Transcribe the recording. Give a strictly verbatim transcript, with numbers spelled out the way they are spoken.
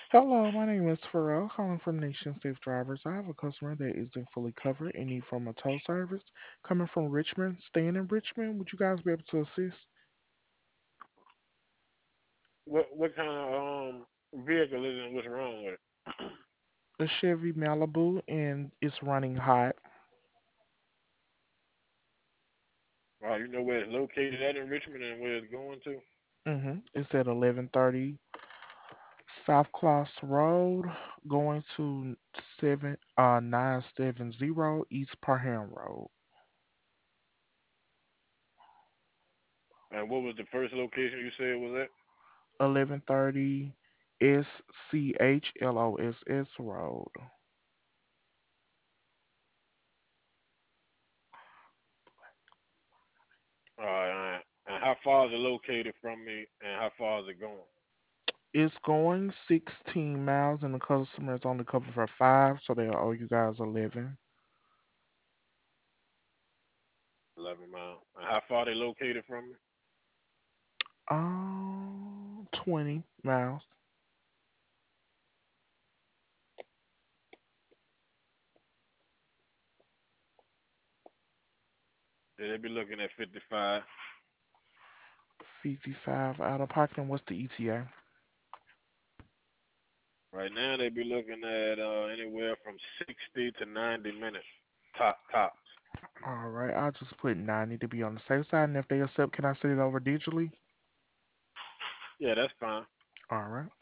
Hello, my name is Pharrell, calling from Nation Safe Drivers. I have a customer that isn't fully covered and need from a tow service coming from Richmond, staying in Richmond. Would you guys be able to assist? What what kind of um vehicle is it and what's wrong with it? A Chevy Malibu and it's running hot. Wow, you know where it's located at in Richmond and where it's going to? hmm It's at eleven thirty South Cross Road, going to seven uh nine seven zero East Parham Road. And what was the first location you said was at? eleven thirty S C H L O S S Road. Alright, and how far is it located from me and how far is it going? It's going sixteen miles and the customer is only covered for five, so they'll owe you guys eleven. Eleven miles. And how far they located from me? Um, twenty miles. Yeah, they be looking at fifty five. fifty-five out of pocket. And what's the E T A? Right now they be looking at uh anywhere from sixty to ninety minutes. Top tops. All right, I'll just put ninety to be on the safe side. And if they accept, can I send it over digitally? Yeah, that's fine. All right.